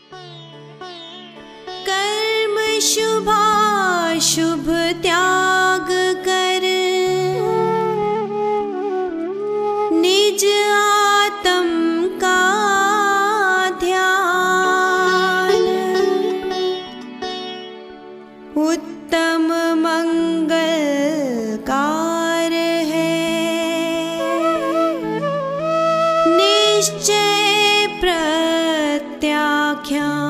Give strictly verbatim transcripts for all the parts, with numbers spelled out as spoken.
कर्म शुभाशुभ त्याग कर निज आत्म का ध्यान, उत्तम मंगलकार है निश्चय प्रत्याख्यान।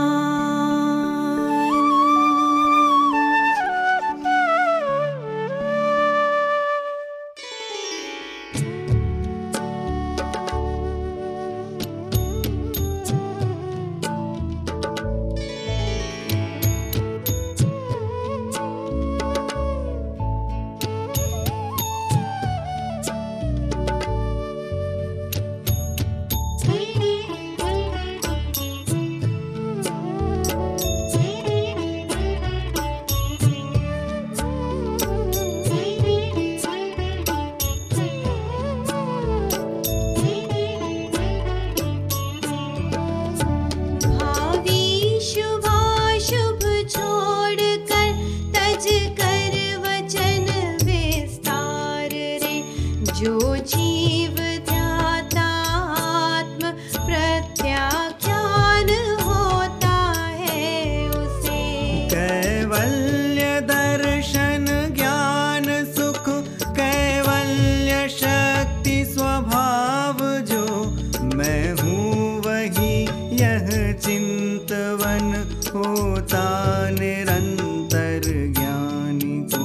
चिंतवन होता निरंतर ज्ञानी को।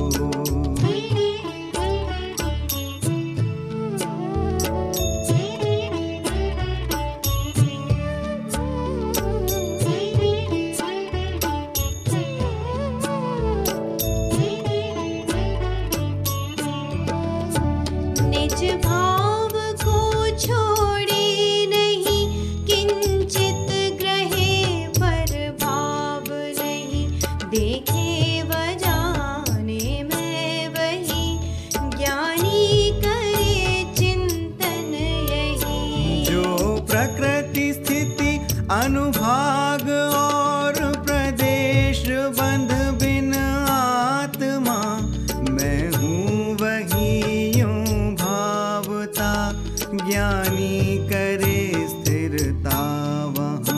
निज भाव को छोड़े नहीं, किंचित ग्रहे पर भाव नहीं, देखे व जाने मैं वही, ज्ञानी करे चिंतन यही। जो प्रकृति स्थिति अनुभाग और प्रदेश बंध बिन आत्मा, मैं हूँ वही यूं भावता, ज्ञानी करे स्थिरता वहाँ।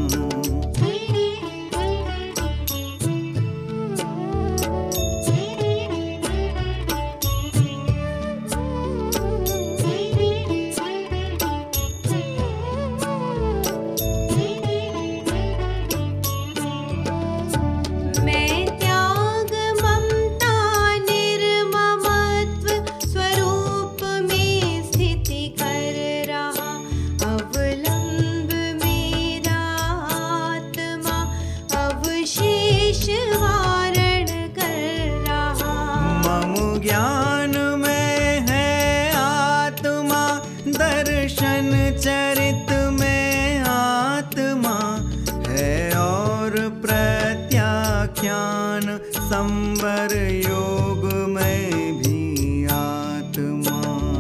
मैं त्याग ममता निर्ममत्व स्वरूप में स्थिति कर रहा, अवलंब मेरा आत्मा अवशेष वारण कर रहा। मम ज्ञान में है आत्मा, दर्शन चरित में आत्मा है, और प्रत्याख्यान संवर योग में भी आत्मा।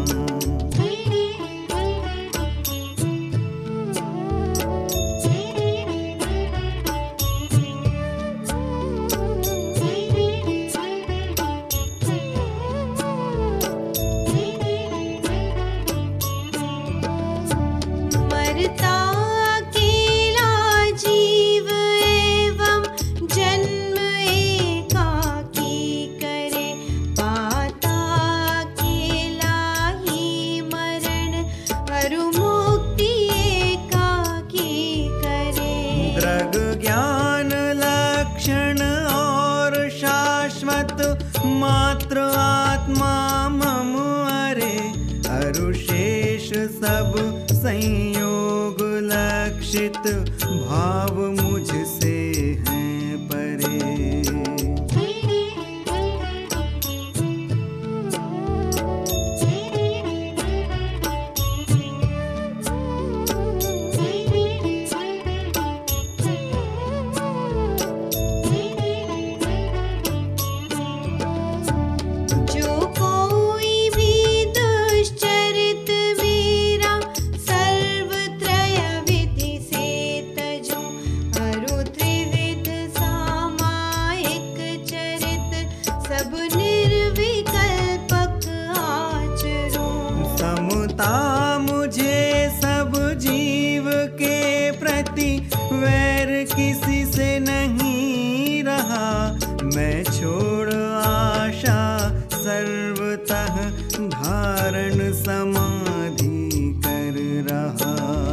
मरता अकेला जीव एवं जन्म एकाकी करे, पाता अकेला ही मरण अरु मुक्ति एकाकी करे। दृग ज्ञान लक्षण और शाश्वत मात्र आत्मा मम अरे, अरुशेष सब संयोग लक्षित भाव मुझसे हैं परे। जो कोई भी दुश्चरित मेरा सर्वत्रय विधि से तजो, प्रति वैर किसी से नहीं रहा। मैं छोड़ आशा सर्वतः धारण समाधि कर रहा।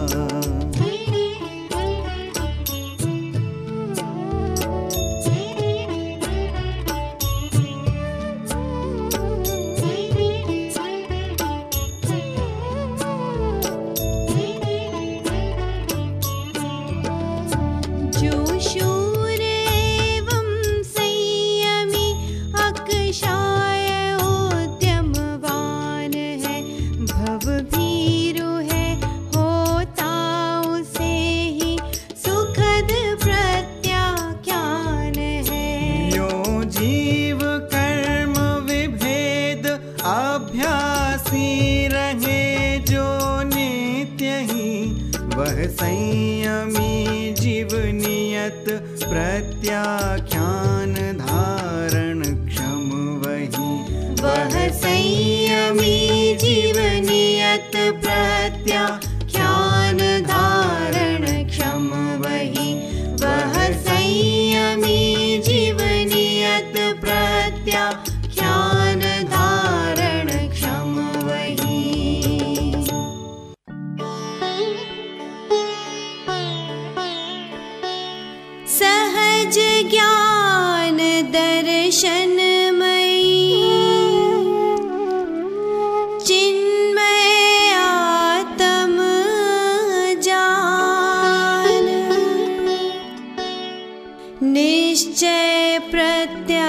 जो शूर एवं संयमी अक्षय उद्यमवान है, भवभीरु है होता उसे ही सुखद प्रत्याख्यान है। यो जीव कर्म विभेद अभ्यासी रहे जो नित्य ही, वह संयमी जीव नियत प्रत्याख्यान धारण क्षम वही। वह संयमी जीव नियत प्रत्याख्यान धारण क्षम वही। वह संयमी जीव नियत प्रत्याख्यान धारण क्षम वही। सहज ज्ञान दर्शनमयी चिन्मय आत्म जान, निश्चय प्रत्य